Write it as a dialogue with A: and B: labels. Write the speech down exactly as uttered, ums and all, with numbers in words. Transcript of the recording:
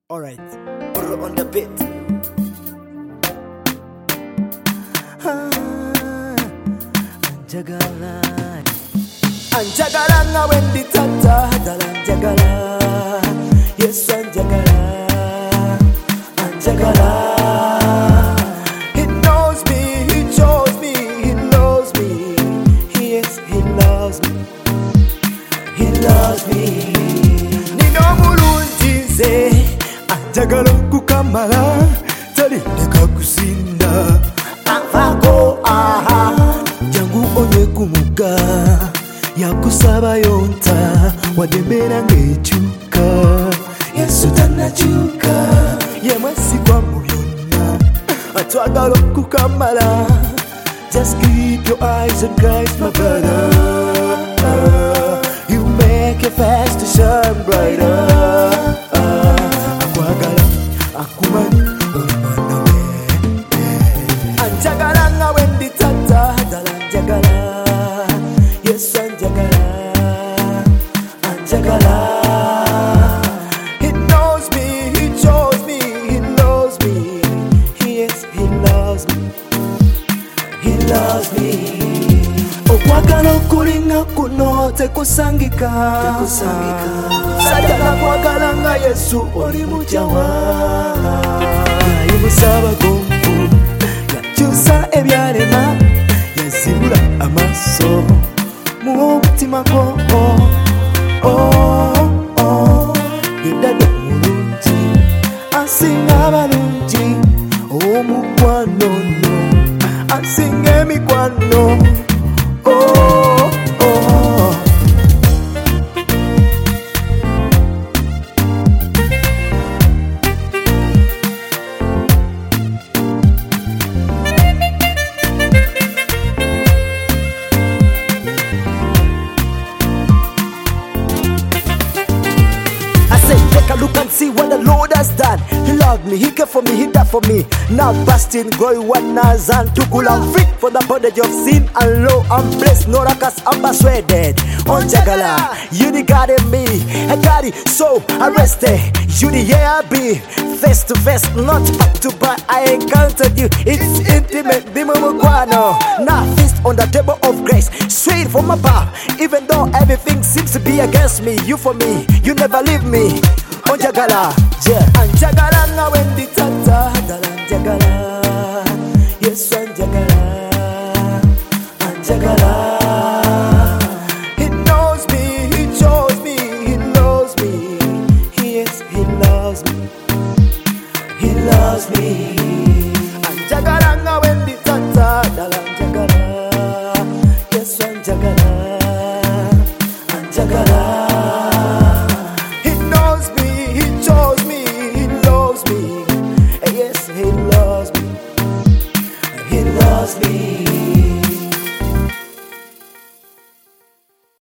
A: Alright, Oro on the beat. Anjagala Anjagala nga wendi tata Dala Anjagala Yes Anjagala Anjagala He knows me, he chose me, he knows me. Yes, he loves me. He loves me. Nino mulungi nze Anjagala kukamala Tali ndeka kusinda Avago aha Jangu onye kumuga Yakusaba yonta Wadembera ngechuka Yesu tanachuka Yemwesi kwa muyona Atwagala kukamala Just keep your eyes on Christ my brother. You make it fast to shine brighter. Akwagala akumani omwana we Anjagala nga wendi tata Dala Anjagala Yes Anjagala Anjagala He knows me, he chose me, he knows me. Yes, he loves me. He loves me. Okwagala okulinga kuno tekusangika Sajala kwagala nga Yesu oli mujawa Yayimusaba gomvu Yakyusa ebyalema Yazibula amaso mu mutima gwo Oh, oh Yedada mulungi Asinga abalungi Omukwano no Asinga emikwano Oh, oh I said, take a look and see what the Lord has done. He loved me, he cared for me, he died for me. Now busting, going one as and tukul. I'm free from the bondage of sin and low. I'm blessed, no rakas, I'm persuaded. Anjagala, you the God in me. I got it, so arrested. You the yeah I be. Face to face, not back to back. I encountered you, it's intimate. Dimumukwano. Now feast on the table of grace, straight from above. Even though everything seems to be against me, you for me, you never leave me. Anjagala, yeah. Anjagala nga wendi tata Dala Anjagala Yes Anjagala Anjagala He knows me, he chose me, he knows me. Yes, he loves me. He loves me. Anjagala nga wendi tata Dala Anjagala Yes Anjagala Anjagala He knows me, he chose me, he loves me. Yes, he loves me. He loves me.